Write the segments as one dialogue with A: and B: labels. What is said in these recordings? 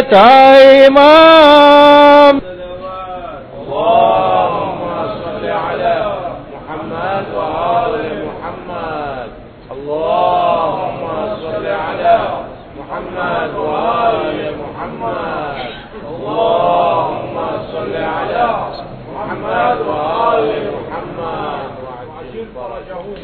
A: إمام.
B: اللهم صل على محمد وآل محمد. اللهم صل على محمد وآل محمد. اللهم صل على محمد وآل محمد وعجل فرجهم.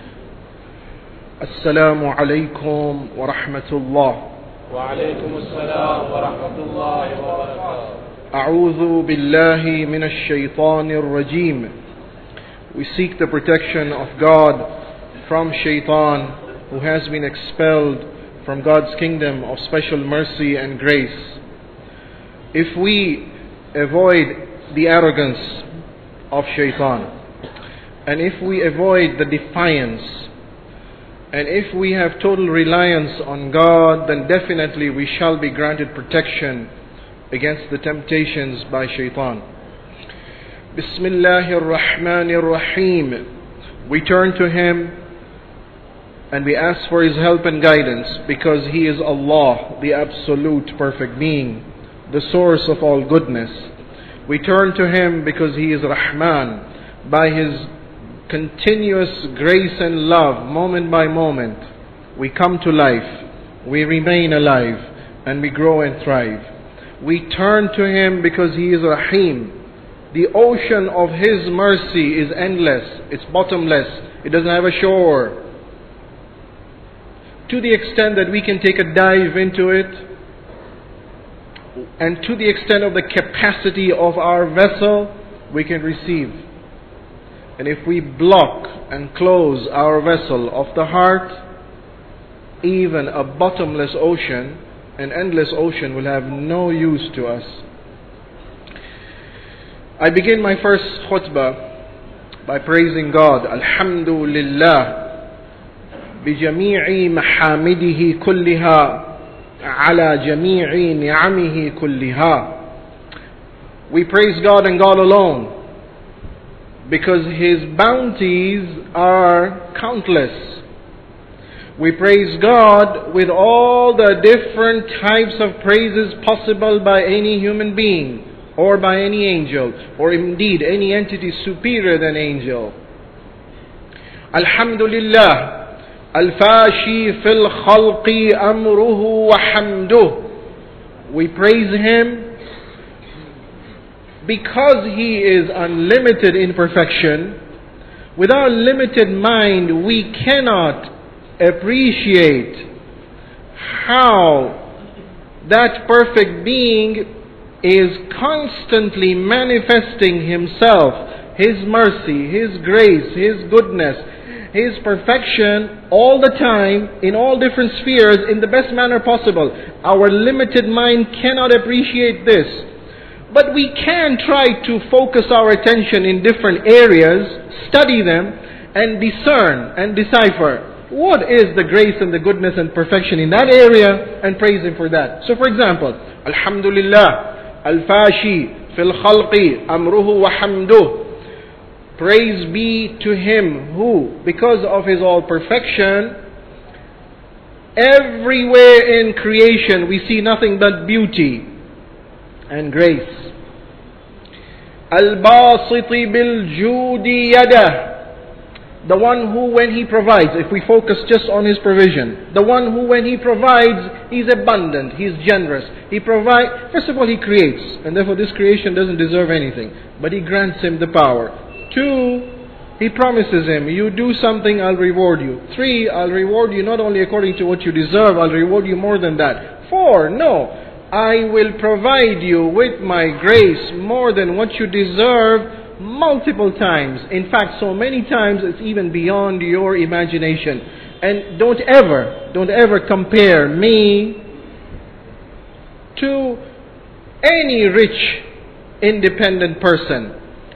A: السلام عليكم ورحمة الله.
B: وعليكم السلام ورحمة الله وبركاته.
A: أعوذ بالله من الشيطان الرجيم. We seek the protection of God from Shaitan, who has been expelled from God's kingdom of special mercy and grace. If we avoid the arrogance of Shaitan, and if we avoid the defiance, and if we have total reliance on God, then definitely we shall be granted protection against the temptations by Shaitan. Bismillahir Rahmanir Rahim. We turn to Him and we ask for His help and guidance, because He is Allah, the absolute perfect being, the source of all goodness. We turn to Him because He is Rahman. By His continuous grace and love, moment by moment, we come to life, we remain alive, and we grow and thrive. We turn to Him because He is Rahim. The ocean of His mercy is endless, it's bottomless, it doesn't have a shore. To the extent that we can take a dive into it, and to the extent of the capacity of our vessel, we can receive. And if we block and close our vessel of the heart, even a bottomless ocean, an endless ocean, will have no use to us. I begin my first khutbah by praising God. Alhamdulillah bijami'i mahamidihi kulliha ala jami'i ni'amihi kulliha. We praise God and God alone, because His bounties are countless. We praise God with all the different types of praises possible by any human being, or by any angel, or indeed any entity superior than angel. Alhamdulillah, al-fashi fil khalqi amruhu wa hamduh. We praise Him because He is unlimited in perfection. With our limited mind, we cannot appreciate how that perfect being is constantly manifesting Himself, His mercy, His grace, His goodness, His perfection all the time, in all different spheres, in the best manner possible. Our limited mind cannot appreciate this. But we can try to focus our attention in different areas, study them, and discern and decipher what is the grace and the goodness and perfection in that area, and praise Him for that. So for example, Alhamdulillah, Al-Fashi fil khalqi amruhu wa hamduh. Praise be to Him who, because of His all perfection, everywhere in creation we see nothing but beauty and grace. Al-Basiti bil-Judi yadah. The one who, when He provides, if we focus just on His provision, the one who, when He provides, He's abundant, He's generous. He provides, first of all, He creates, and therefore this creation doesn't deserve anything, but He grants him the power. 2, He promises him, you do something, I'll reward you. 3, I'll reward you not only according to what you deserve, I'll reward you more than that. 4, no, I will provide you with my grace more than what you deserve multiple times. In fact, so many times it's even beyond your imagination. And don't ever compare me to any rich, independent person.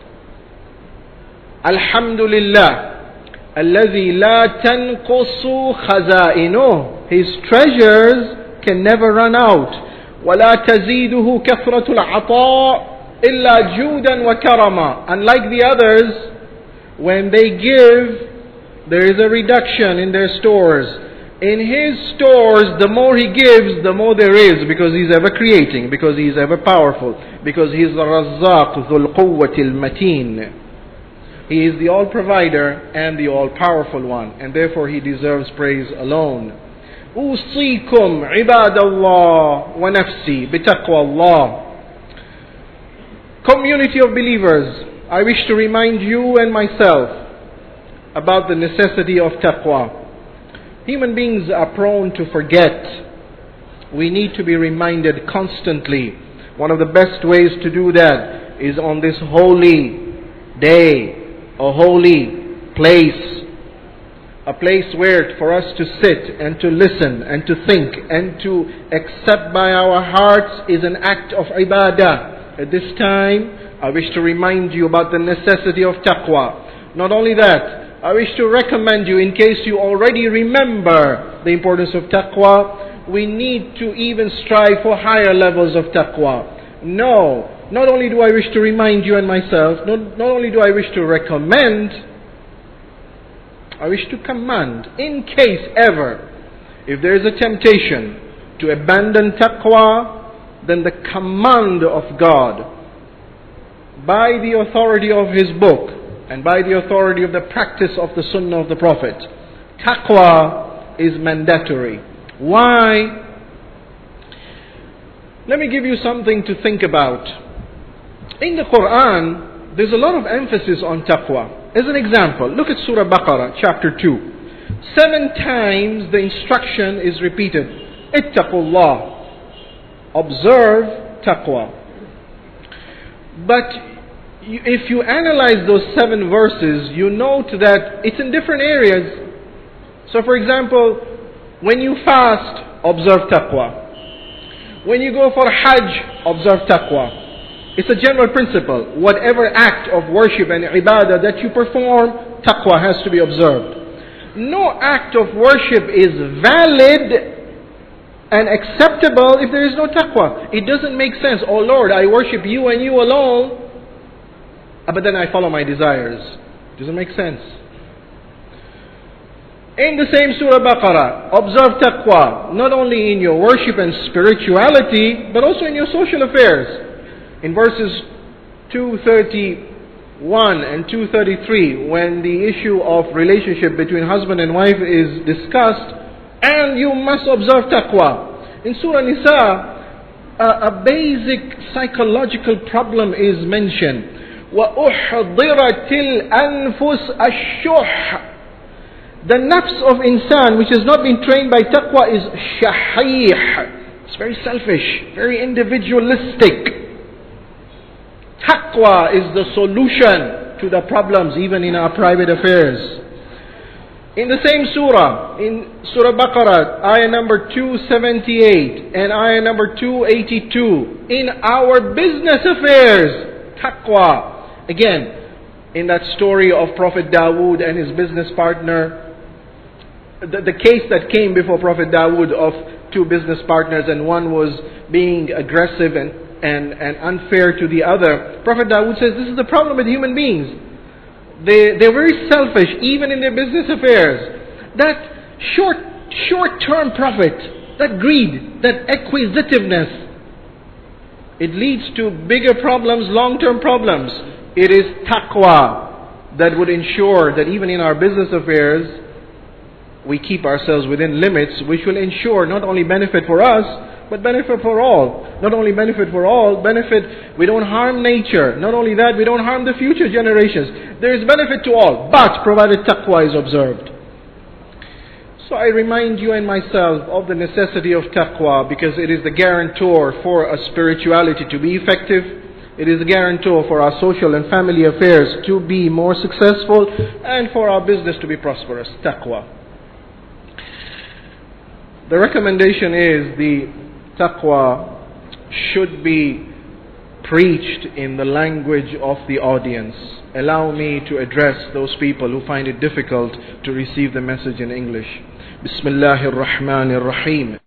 A: Alhamdulillah, alladhi la tanqusu khazainuh. His treasures can never run out. وَلَا تَزِيدُهُ كَثْرَةُ الْعَطَاءِ إِلَّا جُودًا وَكَرَمًا. Unlike the others, when they give, there is a reduction in their stores. In His stores, the more He gives, the more there is, because He's ever creating, because He's ever powerful, because He's the Razzaq, Dhul Quwwatil Mateen. He is the all-provider and the all-powerful one, and therefore He deserves praise alone. أوصيكم عباد الله ونفسي بتقوى الله. Community of believers, I wish to remind you and myself about the necessity of taqwa. Human beings are prone to forget. We need to be reminded constantly. One of the best ways to do that is on this holy day, a holy place. A place where for us to sit and to listen and to think and to accept by our hearts is an act of ibadah. At this time, I wish to remind you about the necessity of taqwa. Not only that, I wish to recommend you, in case you already remember the importance of taqwa, we need to even strive for higher levels of taqwa. No, not only do I wish to remind you and myself, not only do I wish to recommend, I wish to command, in case ever, if there is a temptation to abandon taqwa, then the command of God, by the authority of His book, and by the authority of the practice of the Sunnah of the Prophet, taqwa is mandatory. Why? Let me give you something to think about. In the Quran, there's a lot of emphasis on taqwa. As an example, look at Surah Baqarah, chapter 2. 7 times the instruction is repeated. Ittaqullah. Observe taqwa. But if you analyze those 7 verses, you note that it's in different areas. So for example, when you fast, observe taqwa. When you go for Hajj, observe taqwa. It's a general principle. Whatever act of worship and ibadah that you perform, taqwa has to be observed. No act of worship is valid and acceptable if there is no taqwa. It doesn't make sense. Oh Lord, I worship you and you alone, but then I follow my desires. It doesn't make sense. In the same Surah Baqarah, observe taqwa, not only in your worship and spirituality, but also in your social affairs. In verses 231 and 233, when the issue of relationship between husband and wife is discussed, and you must observe taqwa. In Surah Nisa, a basic psychological problem is mentioned. وَأُحْضِرَتِ الْأَنفُسِ الشُّحَّ. The nafs of insan, which has not been trained by taqwa, is shahih. It's very selfish, very individualistic. Taqwa is the solution to the problems even in our private affairs. In the same surah, in Surah Baqarah, ayah number 278 and ayah number 282, in our business affairs, taqwa. Again, in that story of Prophet Dawood and his business partner, the case that came before Prophet Dawood of 2 business partners, and one was being aggressive and unfair to the other. Prophet Dawood says this is the problem with human beings. They're very selfish, even in their business affairs. That short-term profit, that greed, that acquisitiveness, it leads to bigger problems, long-term problems. It is taqwa that would ensure that even in our business affairs, we keep ourselves within limits, which will ensure not only benefit for us, but benefit for all. Not only benefit for all, we don't harm nature. Not only that, we don't harm the future generations. There is benefit to all, but provided taqwa is observed. So I remind you and myself of the necessity of taqwa, because it is the guarantor for a spirituality to be effective. It is the guarantor for our social and family affairs to be more successful, and for our business to be prosperous. Taqwa. The recommendation is the taqwa should be preached in the language of the audience. Allow me to address those people who find it difficult to receive the message in English. Bismillahir Rahmanir Rahim.